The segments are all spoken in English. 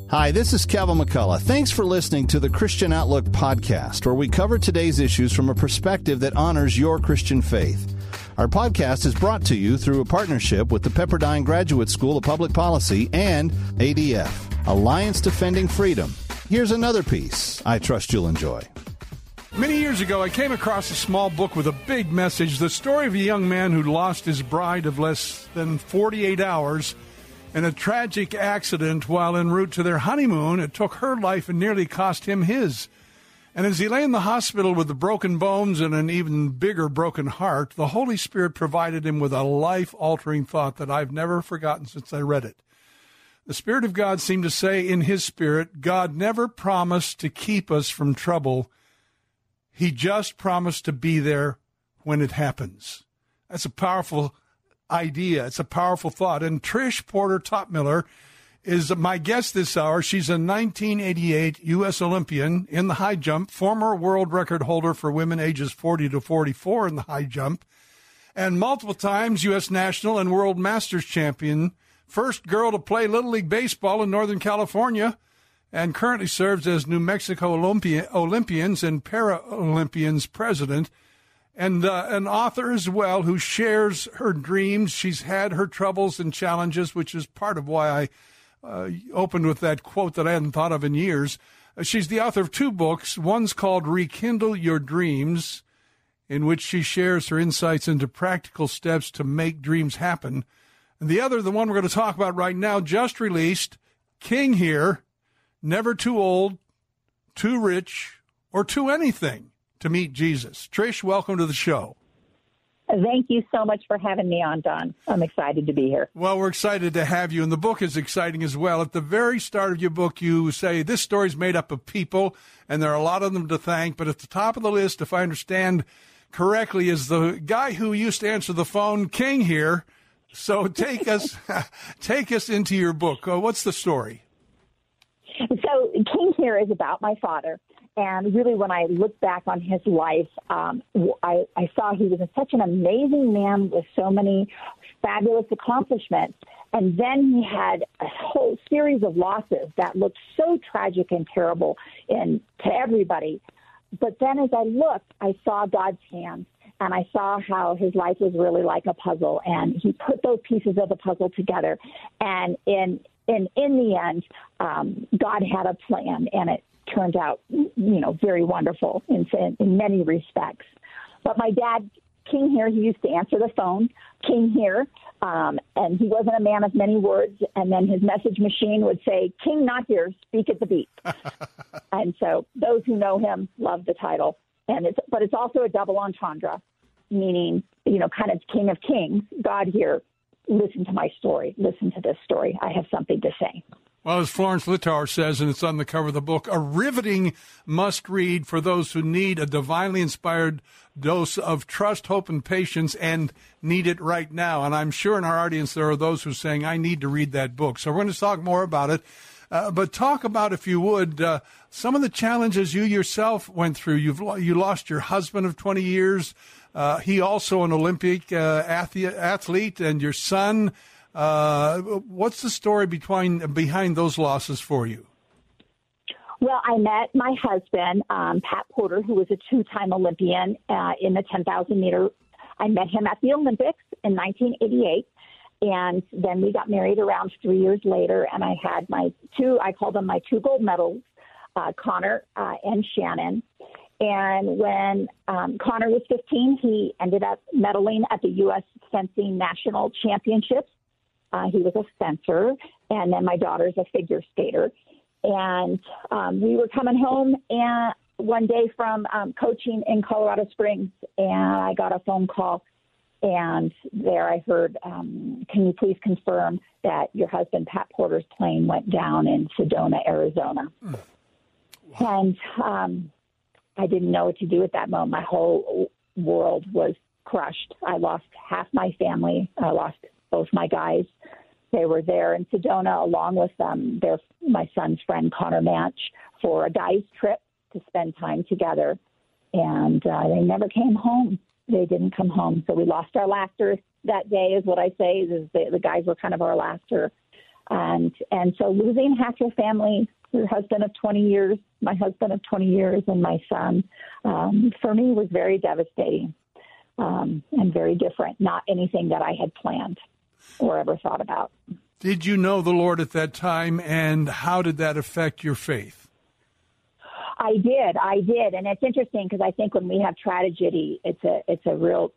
Hi, this is Kevin McCullough. Thanks for listening to the Christian Outlook podcast, where we cover today's issues from a perspective that honors your Christian faith. Our podcast is brought to you through a partnership with the Pepperdine Graduate School of Public Policy and ADF, Alliance Defending Freedom. Here's another piece I trust you'll enjoy. Many years ago, I came across a small book with a big message, the story of a young man who lost his bride of less than 48 hours in a tragic accident while en route to their honeymoon. It took her life and nearly cost him his. And as he lay in the hospital with the broken bones and an even bigger broken heart, the Holy Spirit provided him with a life-altering thought that I've never forgotten since I read it. The Spirit of God seemed to say in His Spirit, God never promised to keep us from trouble. He just promised to be there when it happens. That's a powerful idea. It's a powerful thought. And Trish Porter Topmiller is my guest this hour. She's a 1988 U.S. Olympian in the high jump, former world record holder for women ages 40 to 44 in the high jump, and multiple times U.S. national and world masters champion, first girl to play Little League Baseball in Northern California, and currently serves as New Mexico Olympians and Paralympians president, and an author as well who shares her dreams. She's had her troubles and challenges, which is part of why I opened with that quote that I hadn't thought of in years. She's the author of two books. One's called Rekindle Your Dreams, in which she shares her insights into practical steps to make dreams happen. And the other, the one we're going to talk about right now, just released, King Here, Never Too Old, Too Rich, or Too Anything to Meet Jesus. Trish, welcome to the show. Thank you so much for having me on, Don. I'm excited to be here. Well, we're excited to have you, and the book is exciting as well. At the very start of your book, you say this story's made up of people, and there are a lot of them to thank, but at the top of the list, if I understand correctly, is the guy who used to answer the phone, King Here. So take us into your book. What's the story? So King Here is about my father. And really, when I look back on his life, I saw he was such an amazing man with so many fabulous accomplishments. And then he had a whole series of losses that looked so tragic and terrible to everybody. But then as I looked, I saw God's hand. And I saw how his life was really like a puzzle. And he put those pieces of the puzzle together. And in the end, God had a plan, and it turned out, very wonderful in many respects. But my dad, King Here, he used to answer the phone, King Here, and he wasn't a man of many words. And then his message machine would say, King not here, speak at the beat. And so those who know him love the title. But it's also a double entendre, meaning, kind of King of Kings, God here, listen to my story, listen to this story. I have something to say. Well, as Florence Littauer says, and it's on the cover of the book, a riveting must-read for those who need a divinely inspired dose of trust, hope, and patience and need it right now. And I'm sure in our audience there are those who are saying, I need to read that book. So we're going to talk more about it. But talk about, if you would, some of the challenges you yourself went through. You lost your husband of 20 years. He also an Olympic athlete, and your son. What's the story behind those losses for you? Well, I met my husband, Pat Porter, who was a two-time Olympian in the 10,000 meter. I met him at the Olympics in 1988. And then we got married around 3 years later, and I had I called them my two gold medals, Connor and Shannon. And when Connor was 15, he ended up medaling at the U.S. Fencing National Championships. He was a fencer, and then my daughter's a figure skater. And we were coming home one day from coaching in Colorado Springs, and I got a phone call. And there I heard, can you please confirm that your husband, Pat Porter's plane went down in Sedona, Arizona? Wow. And I didn't know what to do at that moment. My whole world was crushed. I lost half my family. I lost both my guys. They were there in Sedona along with my son's friend, Connor Manch, for a guy's trip to spend time together. And they never came home. They didn't come home. So we lost our laughter that day, is what I say. The guys were kind of our laughter. And so losing half your family, your husband of 20 years, my husband of 20 years, and my son, for me was very devastating and very different. Not anything that I had planned or ever thought about. Did you know the Lord at that time, and how did that affect your faith? I did, and it's interesting because I think when we have tragedy, it's a real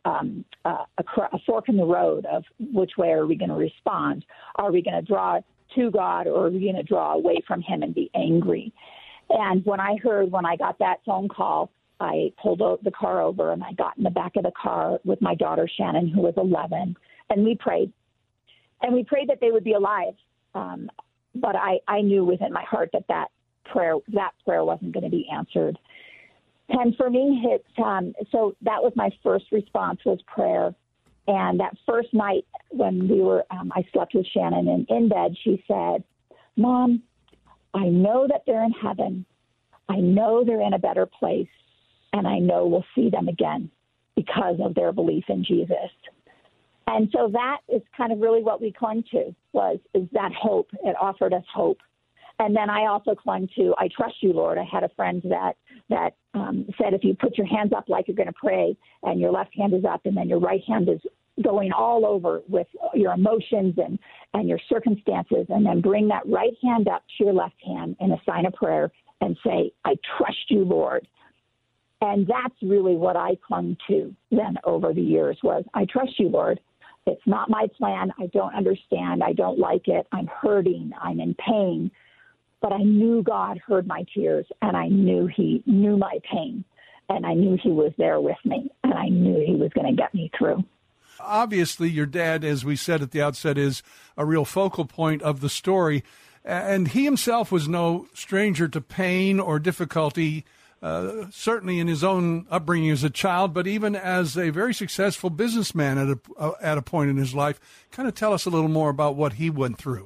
a fork in the road of which way are we going to respond? Are we going to draw to God, or are we going to draw away from Him and be angry? And when I got that phone call, I pulled the car over and I got in the back of the car with my daughter Shannon, who was 11, and we prayed, that they would be alive. But I knew within my heart that prayer wasn't going to be answered. And for me, so that was my first response, was prayer. And that first night when I slept with Shannon, and in bed, she said, "Mom, I know that they're in heaven. I know they're in a better place, and I know we'll see them again because of their belief in Jesus." And so that is kind of really what we clung to, is that hope. It offered us hope. And then I also clung to, "I trust you, Lord." I had a friend that said, if you put your hands up like you're going to pray, and your left hand is up, and then your right hand is going all over with your emotions and your circumstances, and then bring that right hand up to your left hand in a sign of prayer and say, "I trust you, Lord." And that's really what I clung to then over the years, was, "I trust you, Lord. It's not my plan. I don't understand. I don't like it. I'm hurting. I'm in pain." But I knew God heard my tears, and I knew He knew my pain, and I knew He was there with me, and I knew He was going to get me through. Obviously, your dad, as we said at the outset, is a real focal point of the story, and he himself was no stranger to pain or difficulty, certainly in his own upbringing as a child, but even as a very successful businessman at a point in his life. Kind of tell us a little more about what he went through.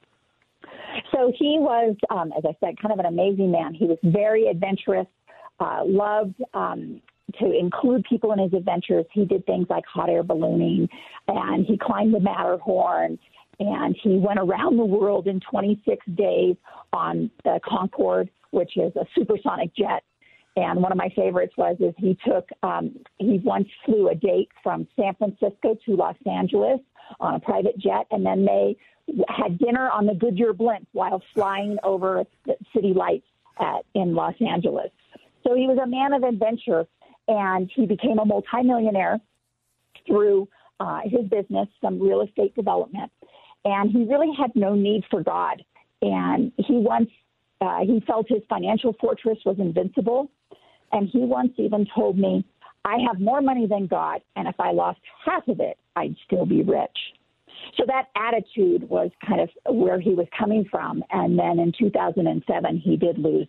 So he was, as I said, kind of an amazing man. He was very adventurous, loved to include people in his adventures. He did things like hot air ballooning, and he climbed the Matterhorn, and he went around the world in 26 days on the Concorde, which is a supersonic jet. And one of my favorites is he once flew a date from San Francisco to Los Angeles on a private jet, and then they had dinner on the Goodyear blimp while flying over the city lights in Los Angeles. So he was a man of adventure, and he became a multimillionaire through his business, some real estate development. And he really had no need for God. And he felt his financial fortress was invincible. And he once even told me, "I have more money than God, and if I lost half of it, I'd still be rich." So that attitude was kind of where he was coming from. And then in 2007, he did lose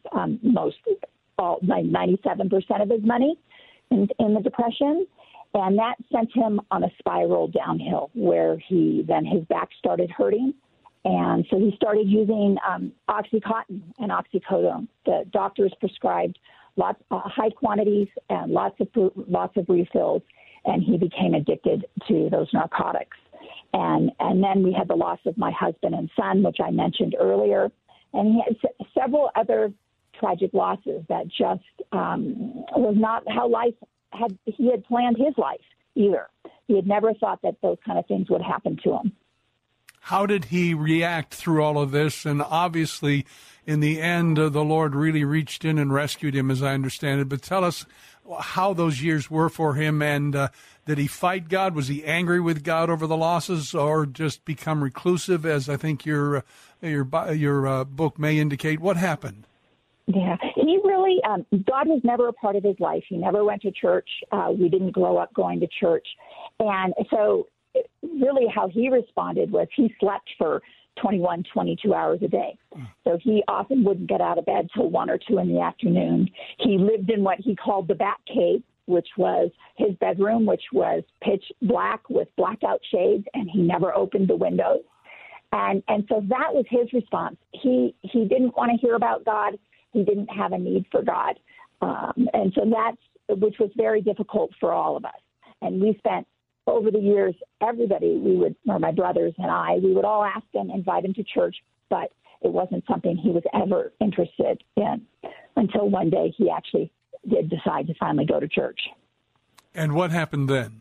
97% of his money in the Depression. And that sent him on a spiral downhill where his back started hurting. And so he started using OxyContin and oxycodone. The doctors prescribed high quantities and lots of refills, and he became addicted to those narcotics. And then we had the loss of my husband and son, which I mentioned earlier, and he had several other tragic losses that just was not how he had planned his life either. He had never thought that those kind of things would happen to him. How did he react through all of this? And obviously, in the end, the Lord really reached in and rescued him, as I understand it. But tell us how those years were for him, and did he fight God? Was he angry with God over the losses, or just become reclusive, as I think your book may indicate? What happened? Yeah, he really, God was never a part of his life. He never went to church. We didn't grow up going to church. And so really how he responded was he slept for 21, 22 hours a day. So he often wouldn't get out of bed till 1 or 2 in the afternoon. He lived in what he called the Bat Cave, which was his bedroom, which was pitch black with blackout shades, and he never opened the windows. And so that was his response. He didn't want to hear about God. He didn't have a need for God. And so which was very difficult for all of us. And we spent over the years, everybody, or my brothers and I, we would all ask him, invite him to church, but it wasn't something he was ever interested in until one day he actually did decide to finally go to church. And what happened then?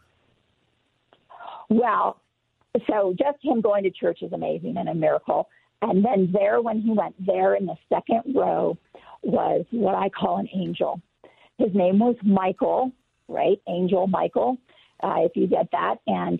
Well, so just him going to church is amazing and a miracle. And then when he went there in the second row was what I call an angel. His name was Michael, right? Angel Michael, if you get that. And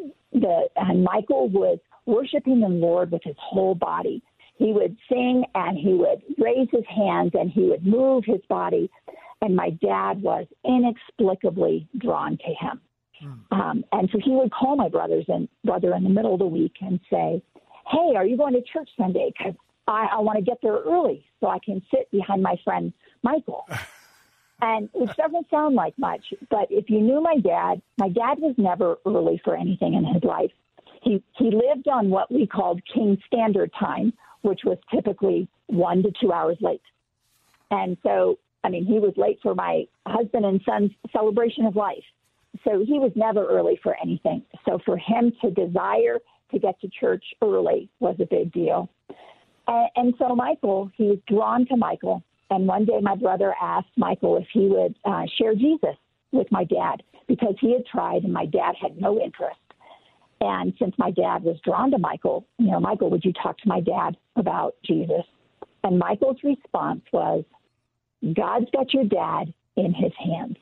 Michael was worshiping the Lord with his whole body. He would sing and he would raise his hands and he would move his body. And my dad was inexplicably drawn to him. And so he would call my brother in the middle of the week and say, hey, are you going to church Sunday? Because I want to get there early so I can sit behind my friend Michael. And which doesn't sound like much, but if you knew my dad was never early for anything in his life. He lived on what we called King Standard Time, which was typically 1 to 2 hours late. And so, he was late for my husband and son's celebration of life. So he was never early for anything. So for him to desire to get to church early was a big deal. And so Michael, he was drawn to Michael. And one day my brother asked Michael if he would share Jesus with my dad because he had tried and my dad had no interest. And since my dad was drawn to Michael, Michael, would you talk to my dad about Jesus? And Michael's response was, God's got your dad in his hands.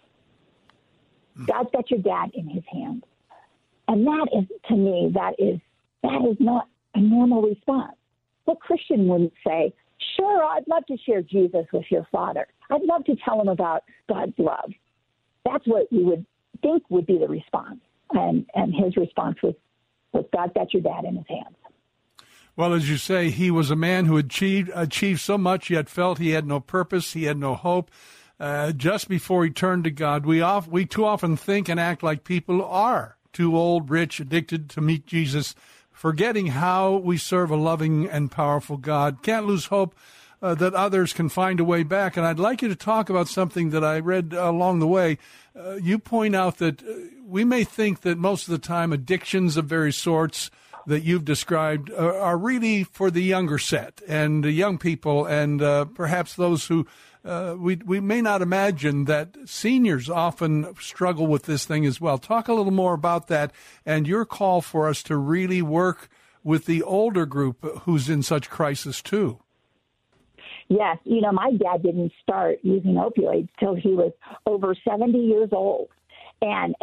God's got your dad in his hands. And that is, to me, that is not a normal response. What Christian wouldn't say, sure, I'd love to share Jesus with your father. I'd love to tell him about God's love. That's what you would think would be the response. And his response was God's got your dad in his hands. Well, as you say, he was a man who achieved so much, yet felt he had no purpose, he had no hope. Just before he turned to God, we too often think and act like people are too old, rich, addicted to meet Jesus, forgetting how we serve a loving and powerful God. Can't lose hope that others can find a way back. And I'd like you to talk about something that I read along the way. You point out that we may think that most of the time addictions of various sorts that you've described are really for the younger set and the young people and perhaps those who we may not imagine that seniors often struggle with this thing as well. Talk a little more about that and your call for us to really work with the older group who's in such crisis too. Yes. My dad didn't start using opioids till he was over 70 years old. And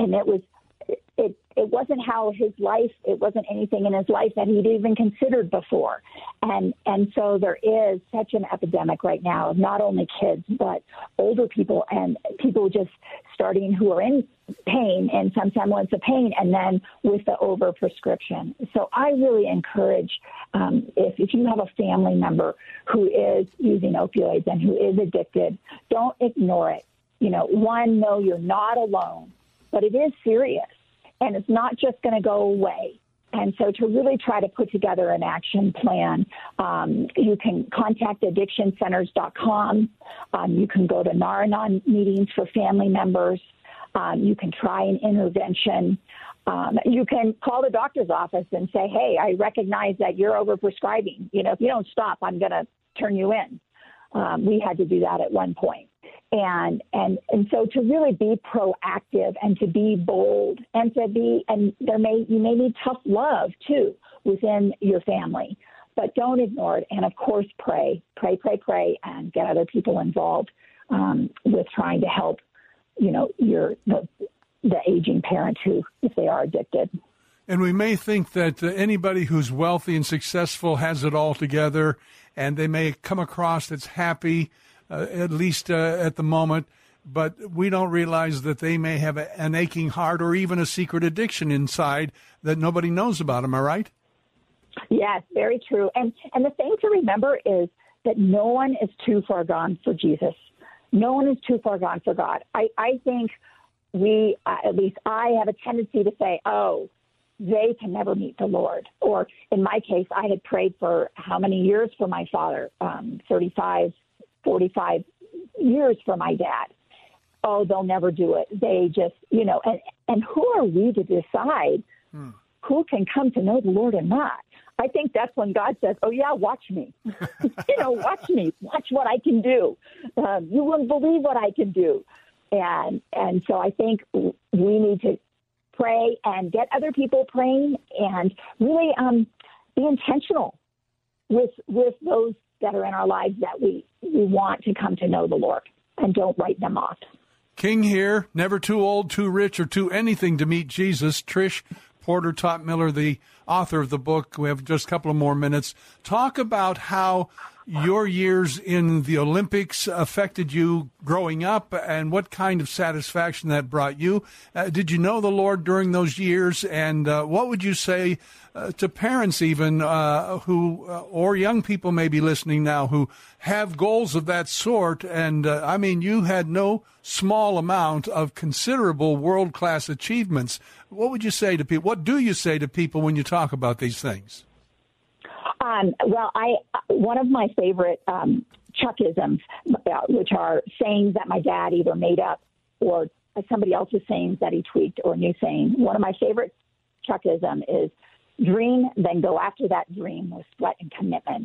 it wasn't how his life, it wasn't anything in his life that he'd even considered before. And so there is such an epidemic right now of not only kids, but older people and people just starting who are in pain and some semblance of pain and then with the overprescription. So I really encourage if you have a family member who is using opioids and who is addicted, don't ignore it. Know you're not alone, but it is serious. And it's not just going to go away. And so to really try to put together an action plan, you can contact addictioncenters.com. You can go to Nar-Anon meetings for family members. You can try an intervention. You can call the doctor's office and say, hey, I recognize that you're overprescribing. If you don't stop, I'm going to turn you in. We had to do that at one point. And so to really be proactive and to be bold and you may need tough love too within your family, but don't ignore it. And of course, pray, and get other people involved with trying to help, the aging parent who, if they are addicted. And we may think that anybody who's wealthy and successful has it all together, and they may come across as happy, at least at the moment, but we don't realize that they may have an aching heart or even a secret addiction inside that nobody knows about. Am I right? Yes, very true. And the thing to remember is that no one is too far gone for Jesus. No one is too far gone for God. I think at least I have a tendency to say, oh, they can never meet the Lord. Or in my case, I had prayed for how many years for my father, 35, 45 years for my dad. Oh, they'll never do it. They just, And who are we to decide who can come to know the Lord or not? I think that's when God says, oh, yeah, watch me. Watch me. Watch what I can do. You wouldn't believe what I can do. And so I think we need to pray and get other people praying and really be intentional with those that are in our lives that we want to come to know the Lord, and don't write them off. King here, never too old, too rich, or too anything to meet Jesus. Trish Porter Toppmiller, the author of the book. We have just a couple of more minutes. Talk about how your years in the Olympics affected you growing up and what kind of satisfaction that brought you. Did you know the Lord during those years? And what would you say to parents even who or young people maybe listening now who have goals of that sort? And I mean, you had no small amount of considerable world-class achievements. What would you say to people? What do you say to people when you talk about these things? Well, one of my favorite Chuckisms, which are sayings that my dad either made up or somebody else's sayings that he tweaked or new saying. One of my favorite Chuckism is dream, then go after that dream with sweat and commitment.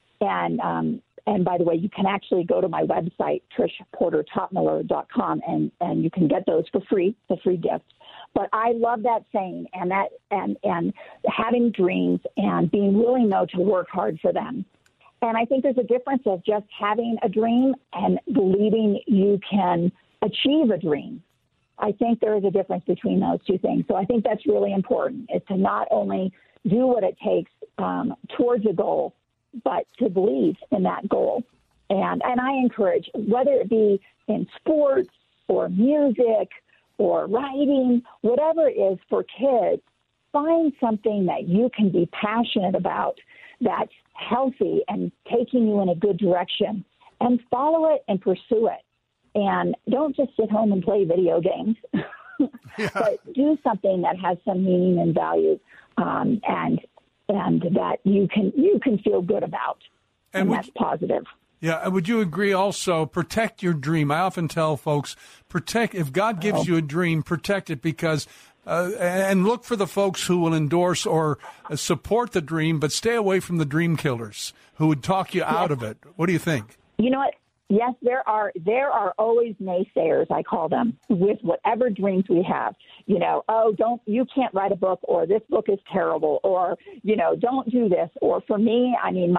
And by the way, you can actually go to my website, trishportertoppmiller.com, and you can get those for free, the free gift. But I love that saying and having dreams and being willing, though, to work hard for them. And I think there's a difference of just having a dream and believing you can achieve a dream. I think there is a difference between those two things. So I think that's really important, is to not only do what it takes towards a goal, but to believe in that goal. And I encourage, whether it be in sports or music or writing, whatever it is for kids, find something that you can be passionate about that's healthy and taking you in a good direction, and follow it and pursue it. And don't just sit home and play video games, but do something that has some meaning and value, and that you can feel good about, and that's positive. Yeah, and would you agree also, protect your dream? I often tell folks, if God gives you a dream, protect it, because and look for the folks who will endorse or support the dream, but stay away from the dream killers who would talk you out of it. What do you think? You know what? Yes, there are always naysayers, I call them, with whatever dreams we have. You can't write a book, or this book is terrible, or, don't do this. Or for me, I mean,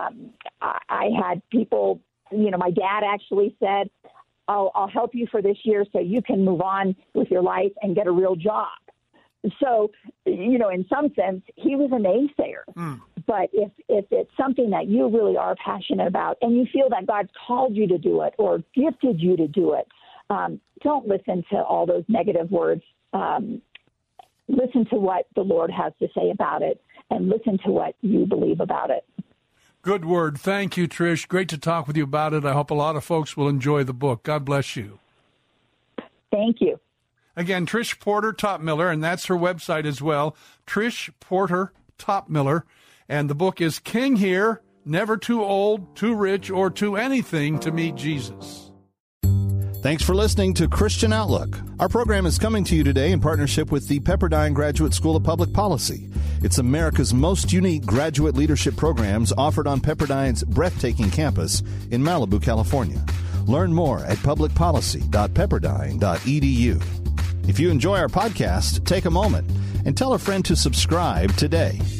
I had people, my dad actually said, I'll help you for this year so you can move on with your life and get a real job. So, in some sense, he was a naysayer. But if it's something that you really are passionate about and you feel that God's called you to do it or gifted you to do it, don't listen to all those negative words. Listen to what the Lord has to say about it, and listen to what you believe about it. Good word. Thank you, Trish. Great to talk with you about it. I hope a lot of folks will enjoy the book. God bless you. Thank you. Again, Trish Porter Toppmiller, and that's her website as well, Trish Porter Toppmiller. And the book is King Here, Never Too Old, Too Rich, or Too Anything to Meet Jesus. Thanks for listening to Christian Outlook. Our program is coming to you today in partnership with the Pepperdine Graduate School of Public Policy. It's America's most unique graduate leadership programs offered on Pepperdine's breathtaking campus in Malibu, California. Learn more at publicpolicy.pepperdine.edu. If you enjoy our podcast, take a moment and tell a friend to subscribe today.